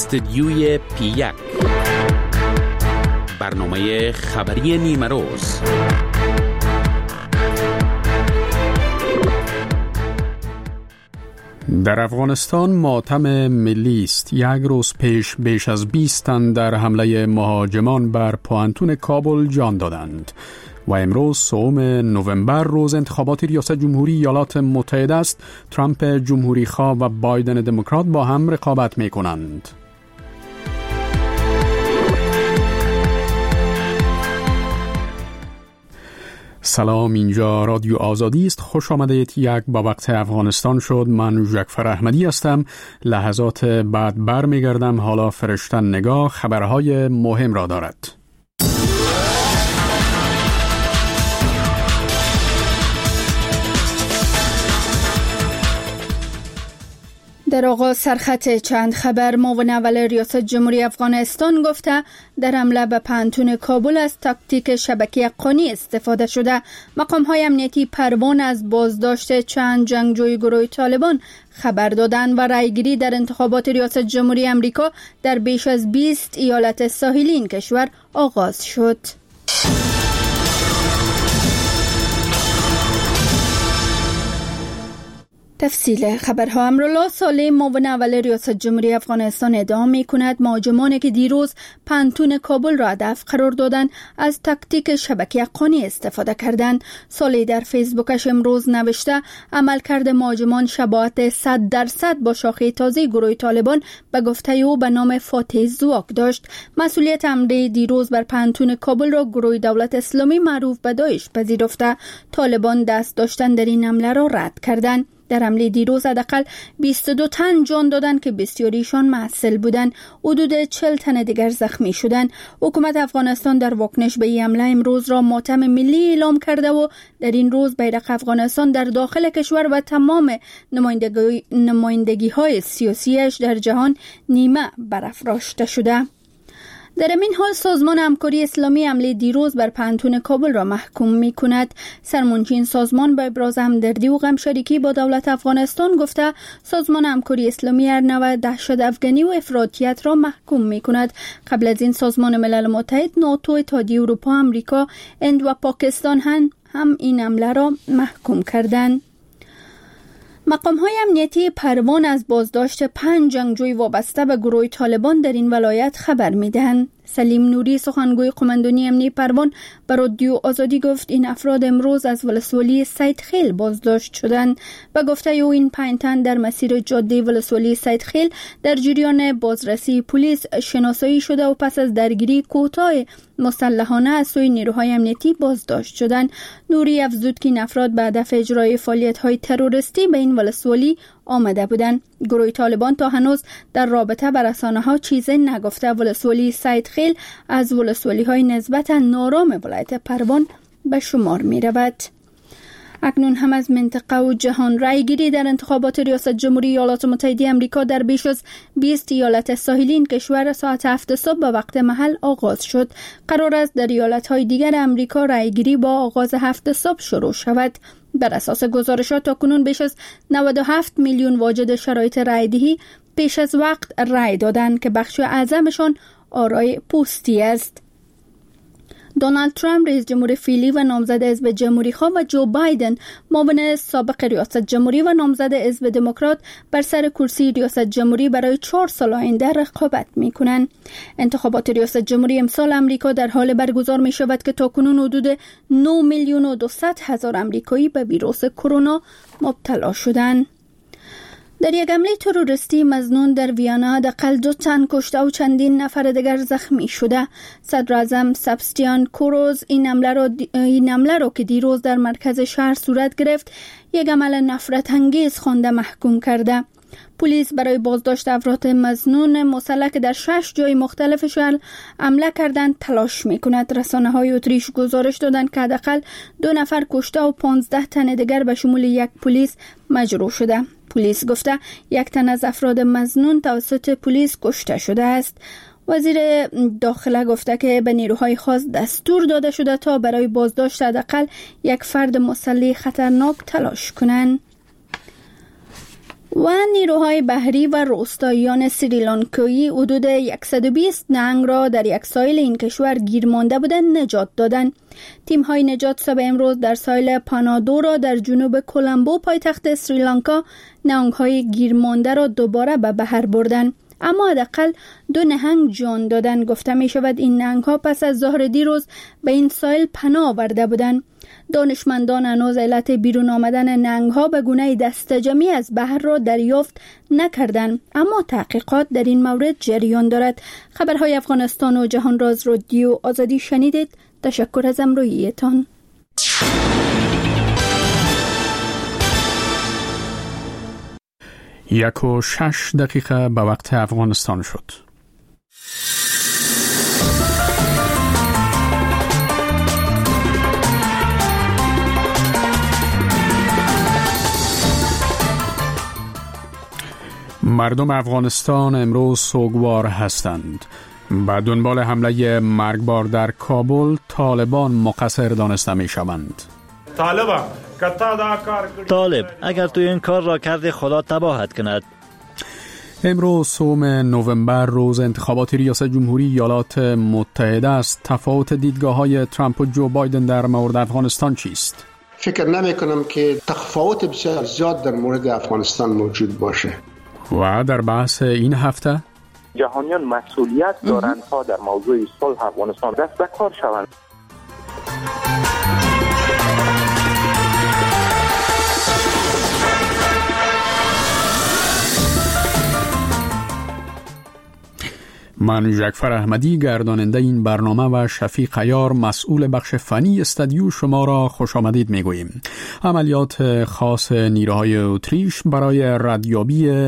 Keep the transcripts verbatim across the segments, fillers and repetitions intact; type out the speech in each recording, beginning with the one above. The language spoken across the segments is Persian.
استدیوی پی یک، برنامه خبری نیمه روز. در افغانستان ماتم ملی است. یک روز پیش بیش از بیست تن در حمله مهاجمان بر پوانتون کابل جان دادند و امروز سوم نوامبر روز انتخابات ریاست جمهوری ایالات متحده است. ترامپ جمهوری خواه و بایدن دموکرات با هم رقابت می کنند. سلام، اینجا رادیو آزادی است. خوش آمدید. یک با وقت افغانستان شد. من جعفر احمدی هستم. لحظات بعد بر می گردم. حالا فرشتن نگاه خبرهای مهم را دارد. در آغاز سرخط چند خبر. معاون اول ریاست جمهوری افغانستان گفته در حمله به پوانتون کابل از تاکتیک شبکه حقانی استفاده شده. مقام‌های امنیتی پروان از بازداشت چند جنگجوی گروه طالبان خبر دادند و رأیگیری در انتخابات ریاست جمهوری آمریکا در بیش از بیست ایالت ساحلی این کشور آغاز شد. تفصیل خبرها. امرالله صالح معاون اول ریاست جمهوری افغانستان ادعا می کند مهاجمانی که دیروز پوانتون کابل را هدف قرار دادند از تاکتیک شبکه حقانی استفاده کردند. صالح در فیسبوکش امروز نوشته عملکرد مهاجمان شباهت صد درصد با شاخه تازه گروه طالبان به گفته او به نام فاتح زواک داشت. مسئولیت حمله دیروز بر پوانتون کابل را گروه دولت اسلامی معروف به داعش پذیرفته. طالبان دست داشتن در این حمله را رد کردند. در حمله دیروز حداقل بیست و دو تن جان دادند که بسیاریشان معسل بودند. حدود چهل تن دیگر زخمی شدند. حکومت افغانستان در واکنش به این حمله امروز را ماتم ملی اعلام کرده و در این روز بیرق افغانستان در داخل کشور و تمام نمایندگی نمایندگی های سیاسیش در جهان نیمه برافراشته شده. در این حال سازمان همکاری اسلامی حمله دیروز بر پوانتون کابل را محکوم می کند. سرمنشین سازمان با ابراز همدردی و غمشریکی با دولت افغانستان گفته سازمان همکاری اسلامی هر نوع دهشت افغانی و افراطیت را محکوم می کند. قبل از این سازمان ملل متحد، ناتو، اتحادیه اروپا، امریکا، هند و پاکستان هم, هم این حمله را محکوم کردند. مقام‌های امنیتی پروان از بازداشت پنج جنگجوی وابسته به گروه طالبان در این ولایت خبر می‌دهند. سلیم نوری سخنگوی قماندانی امنیتی پروان به رادیو آزادی گفت این افراد امروز از ولسوالی سید خیل بازداشت شدند. به گفته او این پنج تن در مسیر جاده ولسوالی سید خیل در جریان بازرسی پلیس شناسایی شده و پس از درگیری کوتاه مسلحانه از سوی نیروهای امنیتی بازداشت شدند. نوری افزود که این افراد به هدف اجرای فعالیت‌های تروریستی به این ولسوالی آمده بودند. گروه طالبان تا هنوز در رابطه با رسانه‌ها چیزی نگفته. ولسوالی سید خیل از ولسوالی‌های نسبتاً نارام ولایت پروان به شمار می‌رود. اکنون هم از منطقه و جهان. رأیگیری در انتخابات ریاست جمهوری ایالات متحده آمریکا در بیش از بیست ایالت ساحلی این کشور ساعت هفت صبح به وقت محل آغاز شد. قرار است در ایالت‌های دیگر آمریکا رأیگیری با آغاز هفت صبح شروع شود. بر اساس گزارشات تاکنون بیش از نود و هفت میلیون واجد شرایط رأی‌دهی پیش از وقت رأی دادند که بخش اعظمشان آرای پوستی است. دونالد ترامپ رئیس جمهور فعلی و نامزد حزب جمهوری خواه و جو بایدن معاون سابق ریاست جمهوری و نامزد حزب دموکرات بر سر کرسی ریاست جمهوری برای چهار سال آینده رقابت می‌کنند. انتخابات ریاست جمهوری امسال آمریکا در حال برگزار می‌شود که تاکنون حدود نه میلیون و دویست هزار آمریکایی به ویروس کرونا مبتلا شدند. در یک حمله تروریستی مظنون در ویانا حداقل دو تن کشته و چندین نفر دیگر زخمی شده. صدر اعظم سباستیان کوروز این حمله را این حمله را که دیروز در مرکز شهر صورت گرفت یک عمل نفرت انگیز خوانده محکوم کرده. پلیس برای بازداشت افراد مظنون مسلح که در شش جای مختلف شهر حمله کردند تلاش می‌کند. رسانه‌های اتریش گزارش دادند که حداقل دو نفر کشته و پانزده تن دیگر به شمول یک پلیس مجروح شده. پلیس گفته یک تن از افراد مظنون توسط پلیس کشته شده است. وزیر داخله گفته که به نیروهای خاص دستور داده شده تا برای بازداشت حداقل یک فرد مسلح خطرناک تلاش کنند. و نیروهای بحری و روستاییان سریلانکایی حدود صد و بیست نهنگ را در یک ساحل این کشور گیر مانده بودند نجات دادند. تیم‌های نجات صبح امروز در ساحل پانادو را در جنوب کولمبو پایتخت سریلانکا نهنگ‌های گیر مانده را دوباره به بحر بردند. اما حداقل دو نهنگ جان دادن. گفته می شود این نهنگ ها پس از ظهر دیروز به این ساحل پناه آورده بودند. دانشمندان هنوز علت بیرون آمدن نهنگ ها به گونه دسته‌جمعی از بحر را دریافت نکردند، اما تحقیقات در این مورد جریان دارد. خبرهای افغانستان و جهان راز رادیو آزادی شنیدید. تشکر از همراهیتان. یک و شش دقیقه به وقت افغانستان شد. مردم افغانستان امروز سوگوار هستند. به دنبال حمله مرگبار در کابل، طالبان مقصر دانسته می شوند. طالب اگر تو این کار را کرده خدا تباهت کند. امروز سوم نوامبر روز انتخابات ریاست جمهوری ایالات متحده است. تفاوت دیدگاه های ترامپ و جو بایدن در مورد افغانستان چیست؟ فکر نمی کنم که تفاوت بسیار زیاد در مورد افغانستان موجود باشه. و در بحث این هفته جهانیان مسئولیت دارند تا در موضوع صلح افغانستان دست به کار شوند. من جعفر احمدی گرداننده این برنامه و شفیق عیار مسئول بخش فنی استودیو شما را خوش آمدید میگوییم. عملیات خاص نیروهای اتریش برای ردیابی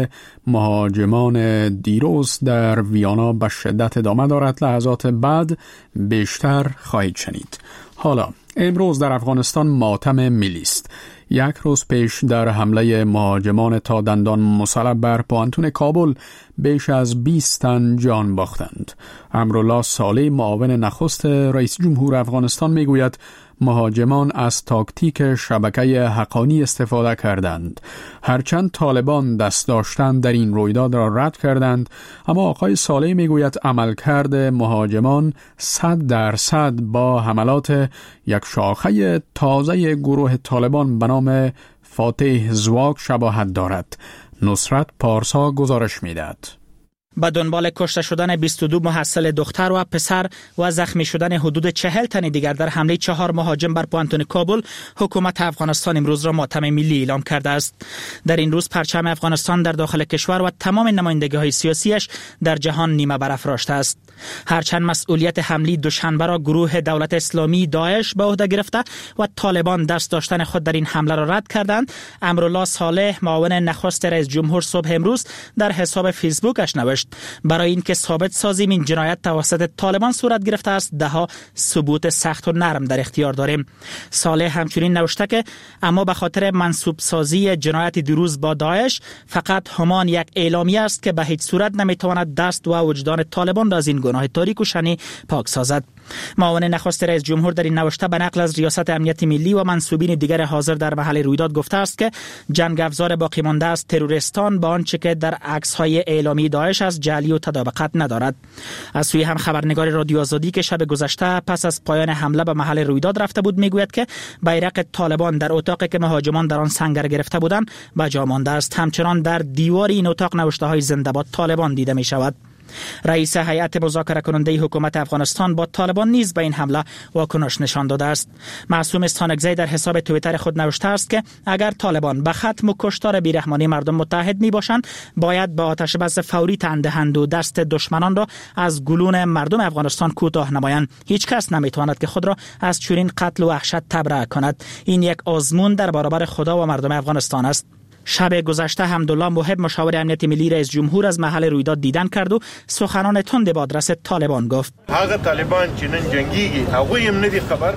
مهاجمان دیروز در ویانا به شدت ادامه دارد. لحظات بعد بیشتر خواهید شنید. حالا امروز در افغانستان ماتم ملی است. یک روز پیش در حمله مهاجمان تا دندان مسلح بر پوانتون کابل بیش از بیست تن جان باختند. امرالله صالح معاون نخست رئیس جمهور افغانستان میگوید مهاجمان از تاکتیک شبکه حقانی استفاده کردند. هرچند طالبان دست داشتن در این رویداد را رد کردند، اما آقای صالح میگوید عملکرد مهاجمان صد درصد با حملات یک شاخه تازه گروه طالبان به نام فاتح زواک شباهت دارد. نصرت پارسا گزارش میدهد. به دنبال کشته شدن بیست و دو محصل دختر و پسر و زخمی شدن حدود چهل تن دیگر در حمله چهار مهاجم بر پوانتون کابل، حکومت افغانستان امروز را ماتم ملی اعلام کرده است. در این روز پرچم افغانستان در داخل کشور و تمام نمایندگی‌های سیاسیش در جهان نیمه برافراشته است. هرچند مسئولیت حمله دوشنبه را گروه دولت اسلامی داعش به عهده گرفته و طالبان دست داشتن خود در این حمله را رد کردند، امرالله صالح معاون نخست رئیس جمهور صبح امروز در حساب فیسبوکش نوشت برای اینکه ثابت سازیم این جنایت توسط طالبان صورت گرفته است، دهها ثبوت سخت و نرم در اختیار داریم. صالح همچنین نوشته که اما به خاطر منسوب سازی جنایت دیروز با داعش فقط همان یک اعلامیه است که به هیچ صورت نمیتواند دست و وجدان طالبان را از این گناه تاریک و شنی پاک سازد. معاون نخست رئیس جمهور در این نوشته به نقل از ریاست امنیت ملی و منصوبین دیگر حاضر در محل رویداد گفته است که جنگ افزار باقی مانده از تروریستان با آنچه که در عکس‌های اعلامی داعش از جعلی و تطابقت ندارد. از سوی هم خبرنگار رادیو آزادی که شب گذشته پس از پایان حمله به محل رویداد رفته بود میگوید که بیرق طالبان در اتاقی که مهاجمان در آن سنگر گرفته بودند به جا مانده است. همچنان در دیوار این اتاق نوشته‌های زنده باد طالبان دیده می شود. رئیس هیئت مذاکره کننده حکومت افغانستان با طالبان نیز به این حمله واکنش نشان داده است. معصوم استانکزی در حساب توییتر خود نوشته است که اگر طالبان به ختم و کشتار بیرحمانه مردم متحد می باشند، باید به آتش بس فوری تن دهند و دست دشمنان را از گلون مردم افغانستان کوتاه نمایند. هیچ کس نمی تواند که خود را از چنین قتل و وحشت تبرئه کند. این یک آزمون در برابر خدا و مردم افغانستان است. شب گذشته حمدالله محب مشاور امنیت ملی رئیس جمهور از محل رویداد دیدن کرد و سخنان تند به آدرس طالبان گفت. هغه طالبان چې نن جنگیږي هغه هم ندي خبر.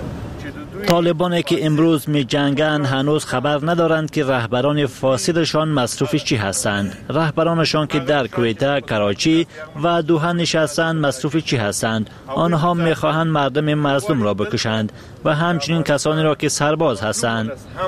طالبانی که امروز می جنگند هنوز خبر ندارند که رهبران فاسدشان مصروف چی هستند. رهبرانشان که در کویته، کراچی و دوحه نشستند مصروف چی هستند. آنها می خواهند مردم مظلوم را بکشند و همچنین کسانی را که سرباز هستند.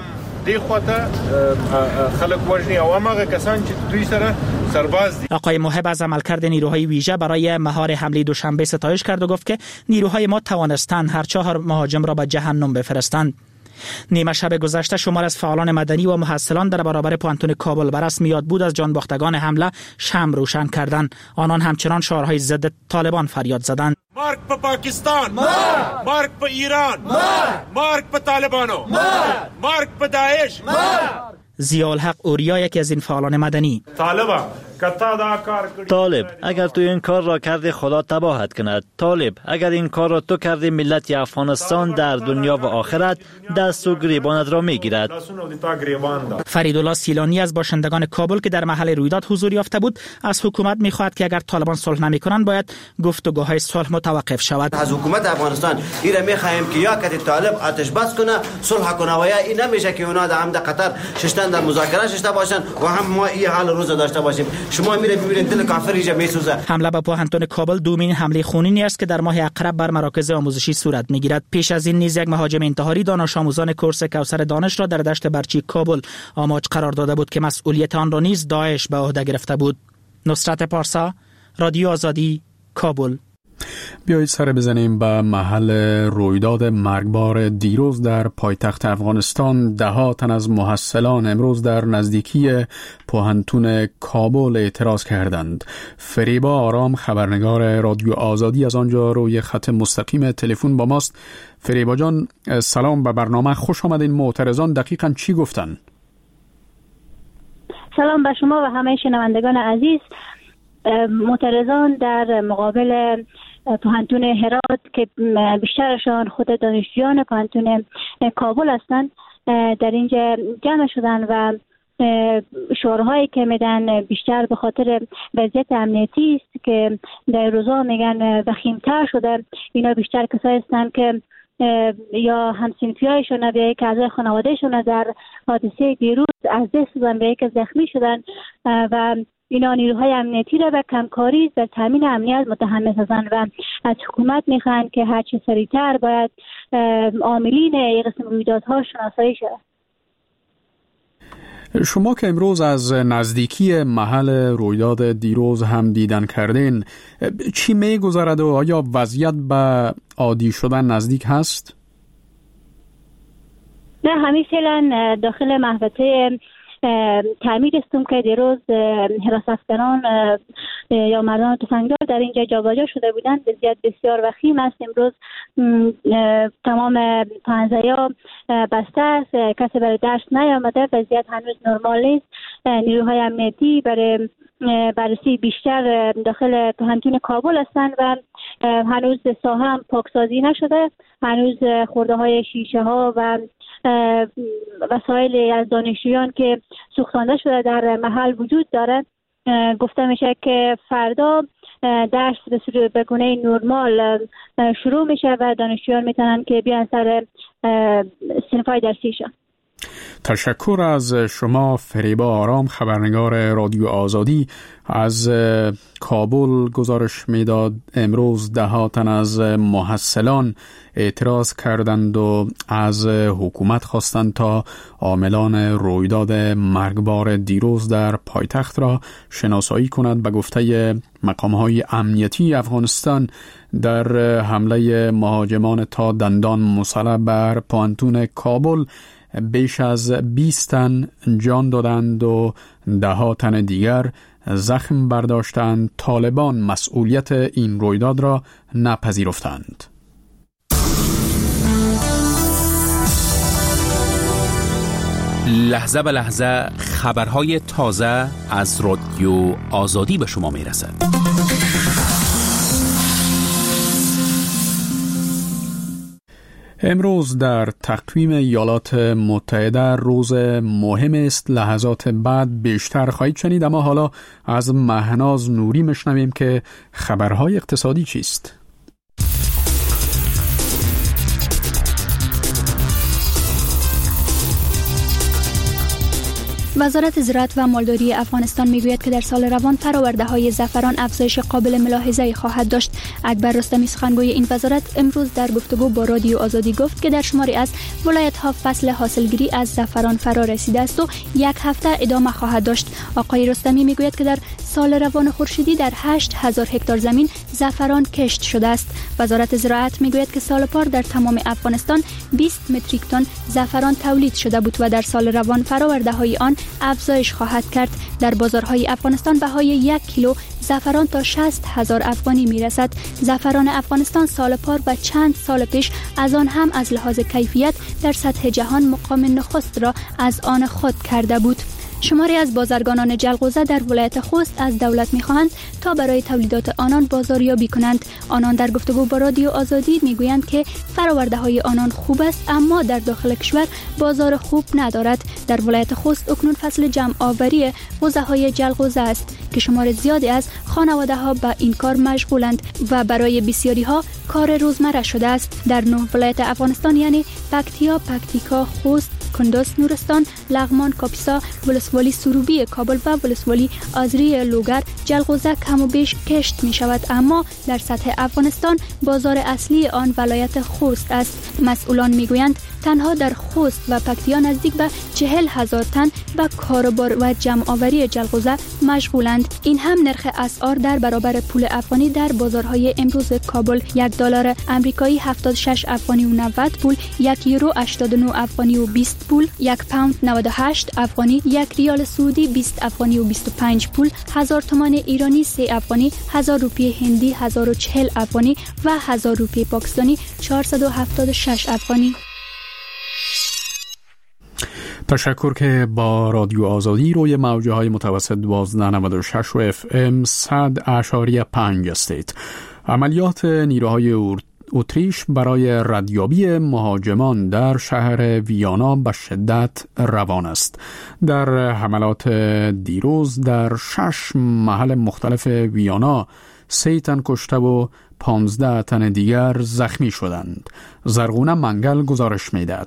دی خواته خلک وژني او هغه کسان چې دوی سره سرباز دي. آقای محب از عملکرد نیروهای ویژه برای مهار حمله دوشنبه ستایش کرد و گفت که نیروهای ما توانستند هر چهار مهاجم را به جهنم بفرستند. نیمه شب گذشته شمار از فعالان مدنی و محصلان در برابر پوانتون کابل بر رسم یاد بود از جان باختگان حمله شمع روشن کردند. آنان همچنان شعارهای ضد طالبان فریاد زدند. مارک په پاکستان، مارک په ایران، مارک په طالبانو، مارک په داعش. ضیاءالحق اوریا یکی از این فعالان مدنی: طالبا طالب اگر تو این کار را کردی خدا تباهت کند. طالب اگر این کار را تو کردی ملت افغانستان در دنیا و آخرت دست و گریبانت را میگیرد. فریدالله سیلانی از باشندگان کابل که در محل رویداد حضور یافته بود از حکومت میخواهد که اگر طالبان صلح نمیکنند باید گفتگوهای صلح متوقف شود. از حکومت افغانستان ایره میخواهیم که یا کتی طالب آتش بس کنه، صلح کنه و یا این نمیشه که اونا در هم در قطر ششتن در مذاکره ششته باشن و هم ما این حال روز داشته باشیم. شما میره ببینید دل کافر اینجا میسوزه. حمله به پوهنتون کابل دومین حمله خونینی است که در ماه اقرب بر مراکز آموزشی صورت میگیرد. پیش از این نیز یک مهاجم انتحاری دانش آموزان کورس کوثر دانش را در دشت برچی کابل آماج قرار داده بود که مسئولیت آن را نیز داعش به عهده گرفته بود. نصرت پارسا، رادیو آزادی، کابل. بیایید سر بزنیم به محل رویداد مرگبار دیروز در پایتخت افغانستان. ده ها تن از محصلان امروز در نزدیکی پوهنتون کابل اعتراض کردند. فریبا آرام خبرنگار رادیو آزادی از آنجا روی خط مستقیم تلفن با ماست. فریبا جان سلام به برنامه، خوش آمدین. معترضان دقیقاً چی گفتن؟ سلام به شما و همه شنوندگان عزیز. معترضان در مقابل پوهنتون هرات که بیشترشان خود دانشجویان پوهنتون کابل هستند در اینجا جمع شدن و شعارهایی که میدن بیشتر به خاطر وضعیت امنیتی است که در روزا میگن وخیم‌تر شده. اینا بیشتر کسایی هستند که یا همسنفیایشون یا یک اعضای خانوادهشون در حادثه دیروز از دست دادن و یک زخمی شدن و اینا نیروهای امنیتی را به کمکاری در تامین امنیت متهم هستند و از حکومت میخواهند که هر چه سریعتر باید عاملین یک قسم رویدادها شناسایی شود. شما که امروز از نزدیکی محل رویداد دیروز هم دیدن کردین، چی میگذرد و آیا وضعیت به عادی شدن نزدیک هست؟ نه، همین فعلا داخل محوطه تعمیر استم که دیروز حراس افغانان یا مردان تفنگدار در اینجا جابجا شده بودند. وضعیت بسیار وخیم است. امروز تمام پنجه‌ها بسته است، کسی برای درس نیامده. وضعیت هنوز نرمال نیست. نیروهای امنیتی برای بررسی بیشتر داخل پوهنتون کابل هستند و هنوز ساحه هم پاکسازی نشده. هنوز خورده های شیشه ها و وسایل از دانشجویان که سوختانده شده در محل وجود دارد. گفته میشه که فردا درس به صورت به گونه نرمال شروع میشه و دانشجویان میتونن که بیان سر صنف‌های درسیشان. تشکر از شما فریبا آرام خبرنگار رادیو آزادی از کابل. گزارش میداد امروز ده ها تن از محصلان اعتراض کردند و از حکومت خواستند تا عاملان رویداد مرگبار دیروز در پایتخت را شناسایی کند. به گفته مقام‌های امنیتی افغانستان در حمله مهاجمان تا دندان مسلح بر پوهنتون کابل بیش از بیست تن جان دادند و ده ها تن دیگر زخم برداشتند. طالبان مسئولیت این رویداد را نپذیرفتند. لحظه به لحظه خبرهای تازه از رادیو آزادی به شما می رسد. امروز در تقویم ایالات متحده روز مهم است. لحظات بعد بیشتر خواهید شنید، اما حالا از مهناز نوری مشنویم که خبرهای اقتصادی چیست. وزارت زراعت و مالداری افغانستان میگوید که در سال روان فراورده های زعفران افزایش قابل ملاحظه خواهد داشت. اکبر رستمی سخنگوی این وزارت امروز در گفتگو با رادیو آزادی گفت که در شماری از ولایت ها فصل حاصلگیری از زعفران فرا رسیده است و یک هفته ادامه خواهد داشت. آقای رستمی میگوید که در سال روان خورشیدی در هشت هزار هکتار زمین زعفران کشت شده است. وزارت زراعت میگوید که سال پار در تمام افغانستان بیست متریک تن زعفران تولید شده بود و در سال روان فراورده های آن افزایش خواهد کرد. در بازارهای افغانستان بهای یک کیلو زعفران تا شصت هزار افغانی میرسد. زعفران افغانستان سال پار و چند سال پیش از آن هم از لحاظ کیفیت در سطح جهان مقام نخست را از آن خود کرده بود. شماری از بازرگانان جلغوزه در ولایت خوست از دولت می‌خواهند تا برای تولیدات آنان بازاریابی کنند. آنان در گفتگو با رادیو آزادی میگویند که فرآورده‌های آنان خوب است اما در داخل کشور بازار خوب ندارد. در ولایت خوست اکنون فصل جمع آوری بوزه‌های جلغوزه است که شمار زیادی از خانواده‌ها به این کار مشغولند و برای بسیاری‌ها کار روزمره شده است. در نه ولایت افغانستان یعنی پکتیا، پکتیکا، خوست، کندز، نورستان، لغمان، کاپیسا، ولسوالی سروبی کابل و ولسوالی آذری لوگر جلغوزه کم و بیش کشت می شود، اما در سطح افغانستان بازار اصلی آن ولایت خوست است. مسئولان می گویند تنها در خوست و پکتیا نزدیک به چهل هزار تن به کاربار و جمع آوری جلغوزه مشغولند. این هم نرخ اسعار در برابر پول افغانی در بازارهای امروز کابل: یک دلار امریکایی هفتاد و شش افغانی و نود پول، یک یورو هشتاد و نه افغانی و بیست پول، یک پوند نود و هشت افغانی، یک ریال سعودی بیست افغانی و بیست و پنج پول، هزار تومان ایرانی سه افغانی، هزار روپیه هندی هزار و چهل افغانی و هزار روپیه پاکستانی چهارصد و هفتاد و شش افغانی. تشکر که با رادیو آزادی روی موجه های متوسط دوازده نود و شش و اف ام صد اشاریه پنج استید. عملیات نیروهای اتریش برای ردیابی مهاجمان در شهر ویانا به شدت روان است. در حملات دیروز در شش محل مختلف ویانا سه تن کشته و پانزده تن دیگر زخمی شدند. زرغونه منگل گزارش می‌دهد.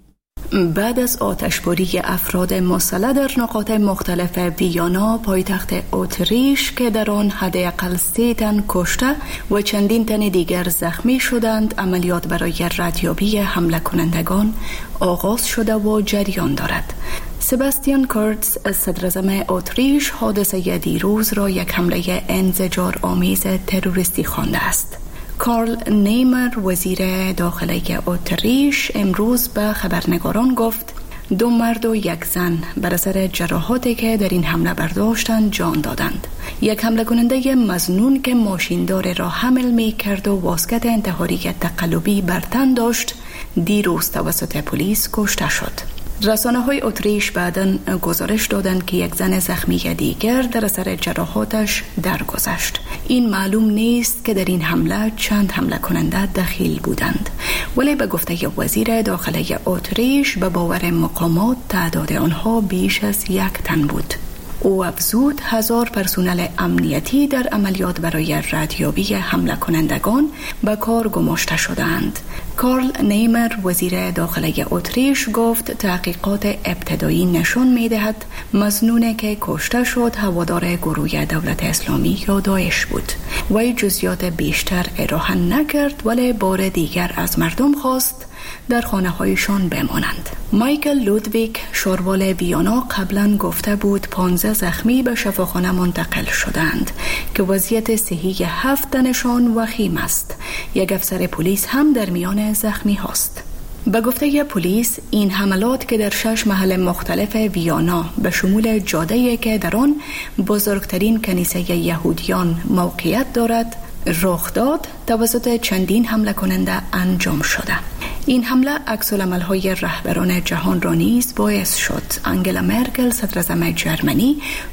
بعد از آتشباری افراد مسلح در نقاط مختلف ویانا پایتخت اتریش که در آن حداقل سه تن کشته و چندین تن دیگر زخمی شدند، عملیات برای ردیابی حمله کنندگان آغاز شده و جریان دارد. سباستیان کورتز صدراعظم اتریش حادثه دیروز را یک حمله انزجار آمیز تروریستی خوانده است. کارل نیمر وزیر داخلی اتریش امروز به خبرنگاران گفت دو مرد و یک زن بر اثر جراحاتی که در این حمله برداشتند جان دادند. یک حمله کننده مظنون که ماشیندار را حمل می کرد و واسکت انتحاری تقلبی بر تن داشت دیروز توسط پلیس کشته شد. رسانه های اتریش بعداً گزارش دادند که یک زن زخمی دیگر در اثر جراحاتش درگذشت. این معلوم نیست که در این حمله چند حمله کننده دخیل بودند، ولی به گفته وزیر داخلی اتریش به باور مقامات تعداد آنها بیش از یک تن بود. او افزود هزار پرسنل امنیتی در عملیات برای ردیابی حمله کنندگان به کار گماشته شدند. کارل نیمر وزیر داخلی اتریش گفت تحقیقات ابتدایی نشان می‌دهد مظنون که کشته شد هوادار گروه دولت اسلامی یا داعش بود. وی جزئیات بیشتر ارائه نکرد، ولی بار دیگر از مردم خواست در خانه هایشان بمانند. مایکل لودویک شاروال ویانا قبلا گفته بود پانزده زخمی به شفاخانه منتقل شدند که وضعیت صحی هفت تنشان وخیم است. یک افسر پلیس هم در میان زخمی هاست. به گفته پلیس این حملات که در شش محل مختلف ویانا به شمول جاده‌ای که در آن بزرگترین کنیسه یهودیان موقعیت دارد رخ داد توسط چندین حمله کننده انجام شده. این حمله عکس‌العمل‌های رهبران جهان را نیز باعث شد. انگلا مرکل صدراعظم جرمنی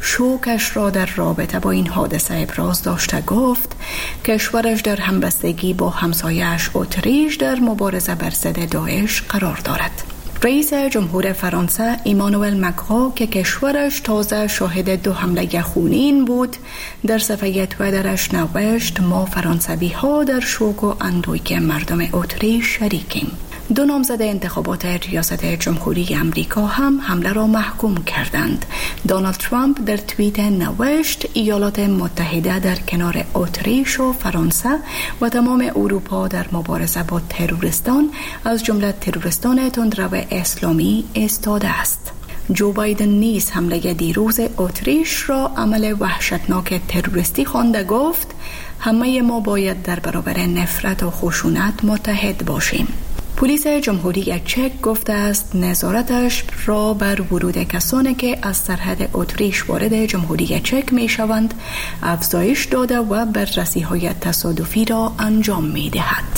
شوکش را در رابطه با این حادثه ابراز داشته گفت کشورش در همبستگی با همسایه‌اش اتریش در مبارزه بر ضد داعش قرار دارد. رئیس جمهور فرانسه ایمانوئل مکرون که کشورش تازه شاهد دو حمله خونین بود در صفحه توییترش نوشت ما فرانسوی ها در شوک و اندوهی مردم اتریش شریکیم. دو نامزد انتخابات ریاست جمهوری امریکا هم حمله را محکوم کردند. دونالد ترامپ در توییت نوشت ایالات متحده در کنار اتریش و فرانسه و تمام اروپا در مبارزه با تروریستان از جمله تروریستان تندرو اسلامی ایستاده است. جو بایدن نیز حمله دیروز اتریش را عمل وحشتناک تروریستی خوانده گفت همه ما باید در برابر نفرت و خشونت متحد باشیم. پلیس جمهوری چک گفته است نظارتش را بر ورود کسانی که از سرحد اتریش وارد جمهوری چک می شوند افزایش داده و بررسی‌های تصادفی را انجام می دهد.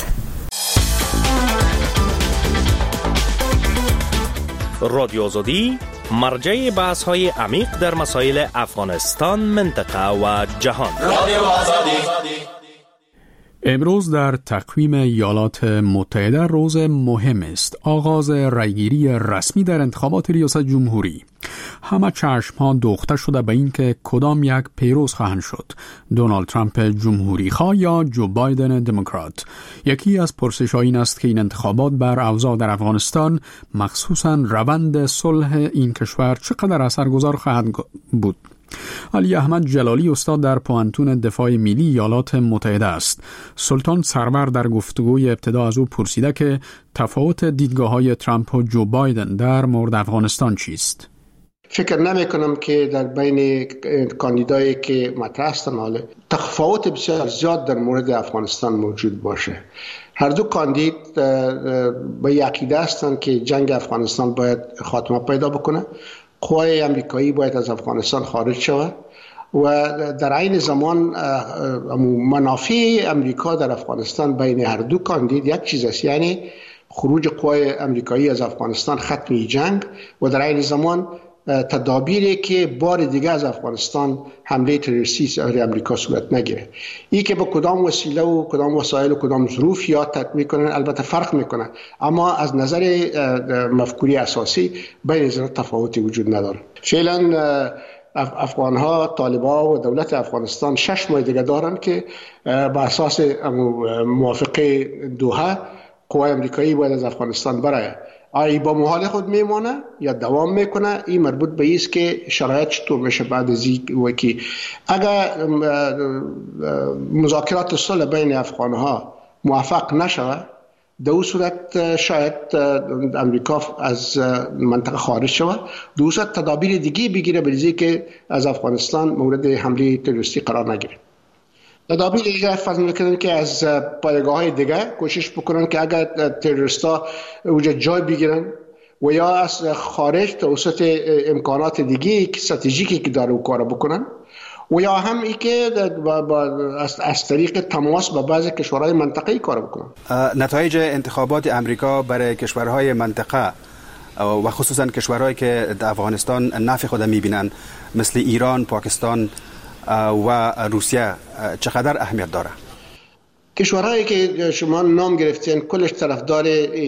رادیو آزادی مرجع بحث‌های عمیق در مسائل افغانستان، منطقه و جهان. رادیو آزادی. امروز در تقویم ایالات متحده روز مهم است. آغاز رایگیری رسمی در انتخابات ریاست جمهوری. همه چشم‌ها دوخته شده به این که کدام یک پیروز خواهند شد. دونالد ترامپ جمهوری خواه یا جو بایدن دموکرات. یکی از پرسش‌ها این است که این انتخابات بر اوضاع در افغانستان مخصوصاً روند صلح این کشور چقدر اثرگذار خواهد بود. علی احمد جلالی استاد در پوهنتون دفاع ملی ایالات متحده است. سلطان سرور در گفتگوی ابتدا از او پرسیده که تفاوت دیدگاه‌های ترامپ و جو بایدن در مورد افغانستان چیست؟ فکر نمی کنم که در بین کاندیدایی که مطرح هستند حالا تفاوت بسیار زیاد در مورد افغانستان موجود باشه. هر دو کاندید به یک عقیده هستند که جنگ افغانستان باید خاتمه پیدا بکنه. قوای امریکایی باید از افغانستان خارج شود و در عین زمان منافع امریکا در افغانستان بین هر دو کاندید یک چیز است، یعنی خروج قوای امریکایی از افغانستان، ختم جنگ و در عین زمان تدابیری که بار دیگه از افغانستان حمله تروریستی از امریکا صورت نگیره. این که با کدام وسیله و کدام وسایل و کدام ظروف یا تطبیق کنن البته فرق میکنه، اما از نظر مفکوری اساسی بین از تفاوتی وجود نداره. فعلا افغانها، طالبان و دولت افغانستان شش ماه دیگه دارن که بر اساس موافقه دوحه قوای امریکایی باید از افغانستان برای آیا با محال خود میمانه یا دوام میکنه. این مربوط به ایست که شرایط چطور میشه بعد از این که اگر مذاکرات صلح بین افغانها موفق نشود، در اون صورت شاید امریکا از منطقه خارج شود، در اون صورت تدابیر دیگه بگیره بریزی که از افغانستان مورد حمله تروریستی قرار نگیره. تدابیر دیگه فرض میکنن که از پایگاه‌های دیگه کوشش بکنن که اگر تروریستا اونجا جای بگیرن و یا از خارج توسط امکانات دیگه که استراتژیکی که داره او کار بکنن و یا هم ای که از, از طریق تماس با بعضی کشورهای منطقه‌ای کار بکنن. نتایج انتخابات امریکا برای کشورهای منطقه و خصوصا کشورهایی که در افغانستان نفع خود میبینن مثل ایران، پاکستان و روسیه چقدر اهمیت داره؟ کشورهایی که شما نام گرفتین کلش طرفدار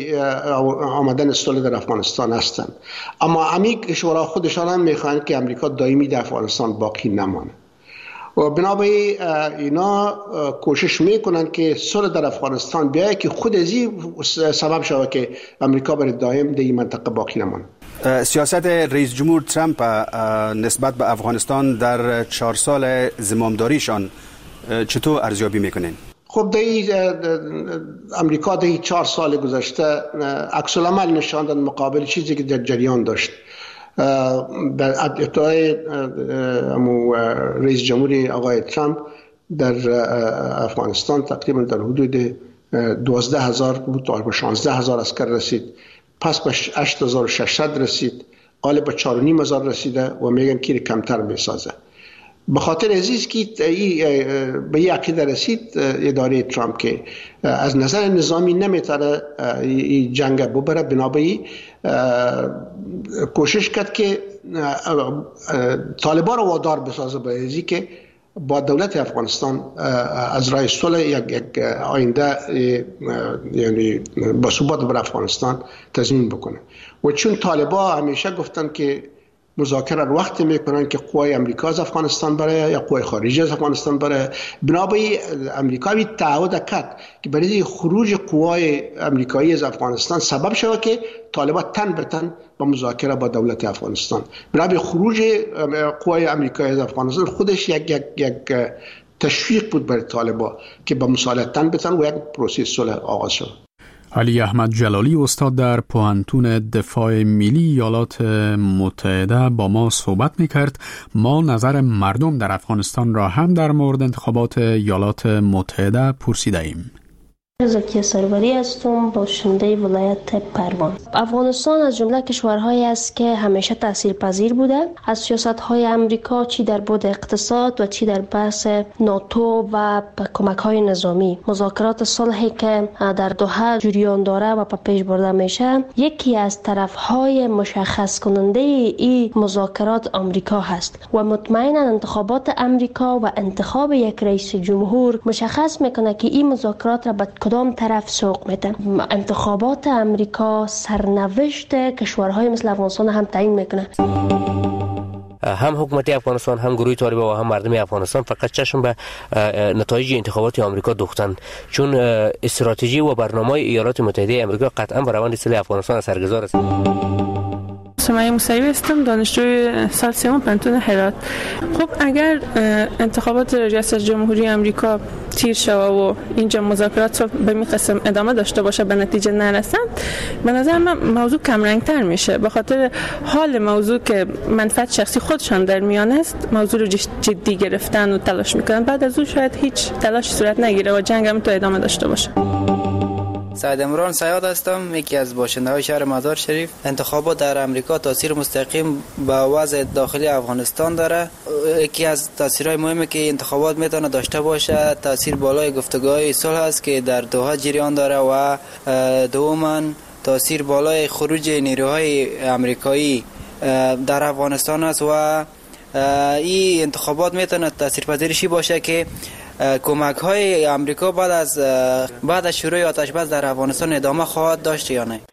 آمدن صلح در افغانستان هستند، اما همین کشورها خودشان هم میخواهند که امریکا دائمی در افغانستان باقی نمانه و بنابراین اینا کوشش میکنن که صلح در افغانستان بیاید که خود از این سبب شود که امریکا برای دائم در این منطقه باقی نمانه. سیاست رئیس جمهور ترامپ نسبت به افغانستان در چهار سال زمامداریشان چطور ارزیابی میکنین؟ خب در امریکا در چهار سال گذشته عکس العمل نشاندن مقابل چیزی که در جریان داشت. در ابتدای رئیس جمهور آقای ترامپ در افغانستان تقریبا در حدود دوازده هزار بود تا شانزده هزار عسکر رسید، پس به هشت هزار و ششصد رسید، حالا به چهار و نیم هزار رسیده و میگن که کمتر میسازه. به خاطر عزیز که به یک عقیده رسید اداره ترامپ که از نظر نظامی نمیتونه این جنگ ببره، بنابراین کوشش کرد که طالبان رو وادار بسازه به ازی که با دولت افغانستان از راه صلح یک, یک آینده یعنی با ثبات بر افغانستان تضمین بکنه. و چون طالبان همیشه گفتن که مذاکره رو وقتی میکنن که قوای امریکا از افغانستان بره یا قوای خارجی از افغانستان بره. بنابراین امریکا می تعهد کرد که برای خروج قوای امریکایی از افغانستان سبب شود که طالبان تن به تن با مذاکره با دولت افغانستان. بنابراین خروج قوای امریکایی از افغانستان خودش یک یک یک تشویق بود برای طالبان که با مصالحه تن به تن و یک پروسه صلح آغاز شد. علی احمد جلالی استاد در پوهنتون دفاع ملی ایالات متحده با ما صحبت می‌کرد. ما نظر مردم در افغانستان را هم در مورد انتخابات ایالات متحده پرسیده ایم. زکیه سروری هستم، باشنده ولایت پروان. افغانستان از جمله کشورهایی است که همیشه تاثیرپذیر بوده از سیاست‌های آمریکا، چی در بعد اقتصاد و چی در بحث ناتو و کمک‌های نظامی. مذاکرات صلحی که در دوحه جریان داره و پیش برده میشه، یکی از طرف‌های مشخص کننده این مذاکرات آمریکا هست و مطمئنا انتخابات آمریکا و انتخاب یک رئیس جمهور مشخص میکنه که این مذاکرات را به کدام طرف سوق میده. انتخابات امریکا سرنوشت کشورهای مثل افغانستان هم تعیین میکنه. هم حکومت افغانستان، هم گروه طالبان و هم مردم افغانستان فقط چشم به نتایج انتخابات آمریکا دوختند، چون استراتژی و برنامه ایالات متحده آمریکا قطعا بر روند صلح افغانستان اثرگذار است. سمیه موسوی هستم، دانشجوی سال سوم پانتون هرات. خب اگر انتخابات ریاست جمهوری آمریکا تیر شود و اینجا مذاکرات رو به این قسم ادامه داشته باشه به نتیجه نرسند، به نظر من موضوع کم رنگ تر میشه، به خاطر حال موضوع که منفعت شخصی خودشان در میان است موضوع رو جدی گرفتن و تلاش میکنن، بعد از اون شاید هیچ تلاش صورت نگیره و جنگ هم تو ادامه داشته باشه. سعید امران سیاد هستم، یکی از باشنده‌های شهر مزار شریف. انتخابات در امریکا تاثیر مستقیم به وضع داخلی افغانستان داره. یکی از تاثیرهای مهمی که انتخابات میتونه داشته باشه تاثیر بالای گفتگوهای صلح است که در دوحه جریان داره و دوما تاثیر بالای خروج نیروهای امریکایی در افغانستان است و این انتخابات میتونه تاثیرپذیرشی باشه که کمک های امریکا بعد از بعد از شروع آتش بس در افغانستان ادامه خواهد داشت یا نه.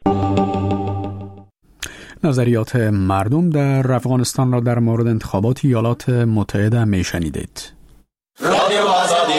نظریات مردم در افغانستان را در مورد انتخابات ایالات متحده می شنیدید. رادیو آزادی.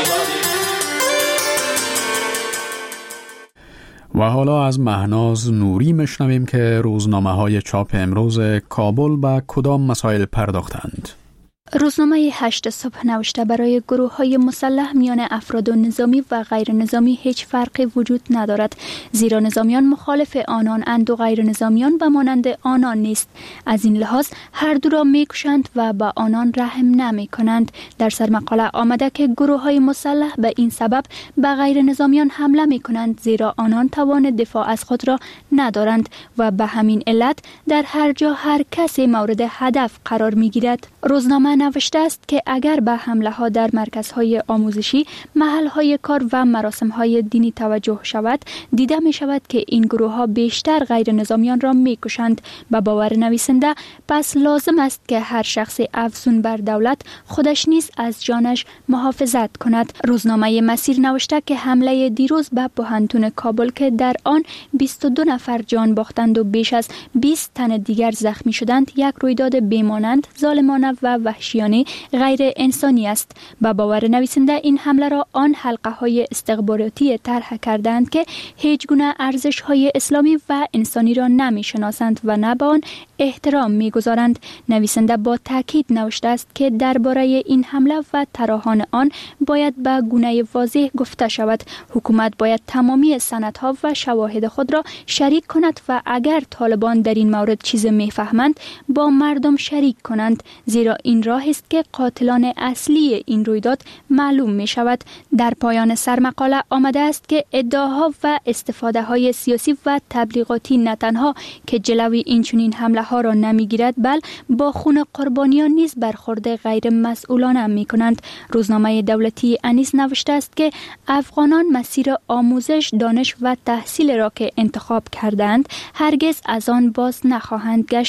و حالا از مهناز نوری میشنویم که روزنامه های چاپ امروز کابل به کدام مسائل پرداختند. روزنامه هشت صبح نوشته برای گروه های مسلح میان افراد نظامی و غیر نظامی هیچ فرقی وجود ندارد، زیرا نظامیان مخالف آنان اند و غیر نظامیان و مانند آنان نیست. از این لحاظ هر دو را میکشند و با آنان رحم نمی کنند. در سرمقاله آمده که گروه های مسلح به این سبب به غیر نظامیان حمله می کنند، زیرا آنان توان دفاع از خود را ندارند و به همین علت در هر جا هر کسی مورد هدف قرار می گیرد. روزنامه نوشته است که اگر به حمله ها در مرکزهای آموزشی، محل های کار و مراسم های دینی توجه شود، دیده می شود که این گروه ها بیشتر غیر نظامیان را می کشند. به باور نویسنده پس لازم است که هر شخص افزون بر دولت خودش نیز از جانش محافظت کند. روزنامه مسیر نوشته که حمله دیروز به پوهنتون کابل که در آن بیست و دو نفر جان باختند و بیش از بیست تن دیگر زخمی شدند یک رویداد بیمانند، ظالمانه و وحشیانه غیر انسانی است. با باور نویسنده این حمله را آن حلقه های استخباراتی طرح کردند که هیچ گونه ارزش های اسلامی و انسانی را نمی شناسند و نه به آن احترام می گذارند. نویسنده با تاکید نوشته است که درباره این حمله و طراحان آن باید به گونه واضح گفته شود. حکومت باید تمامی سندها و شواهد خود را شریک کند و اگر طالبان در این مورد چیز می فهمند با مردم شریک کنند، زیرا این راه است که قاتلان اصلی این رویداد معلوم می شود. در پایان سرمقاله آمده است که ادعاها و استفاده های سیاسی و تبلیغاتی نه تنها که جلوی این چنین حمله ها را نمی گیرد، بل با خون قربانیان نیز برخورد غیر مسئولانه می کنند. روزنامه دولتی انیس نوشته است که افغانان مسیر آموزش، دانش و تحصیل را که انتخاب کردند هرگز از آن باز نخواهند گشت.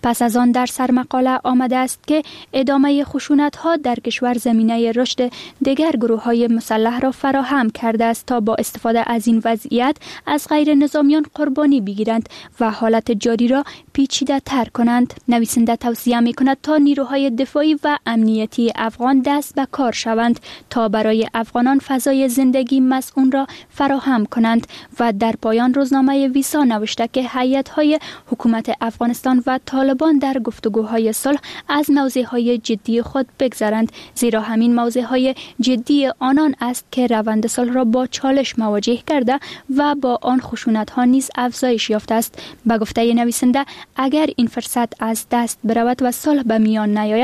پس از آن در سرمقاله آمده است که ادامه خشونت‌ها در کشور زمینه رشد دیگر گروه‌های مسلح را فراهم کرده است تا با استفاده از این وضعیت از غیر نظامیان قربانی بگیرند و حالت جاری را پیچیده تر کنند. نویسنده توصیه می کند تا نیروهای دفاعی و امنیتی افغان دست به کار شوند تا برای افغانان فضای زندگی مسئول را فراهم کنند و در پایان روزنامه ویسا نوشته که هیئت‌های حکومت افغانستان و طالبان در گفتگوهای صلح از موضع‌های جدی خود بگذرند، زیرا همین موضع‌های جدی آنان است که روند صلح را با چالش مواجه کرده و با آن خشونت‌ها نیز افزایش یافته است. به گفته نویسنده اگر این فرصت از دست برود و صلح به میان نیاید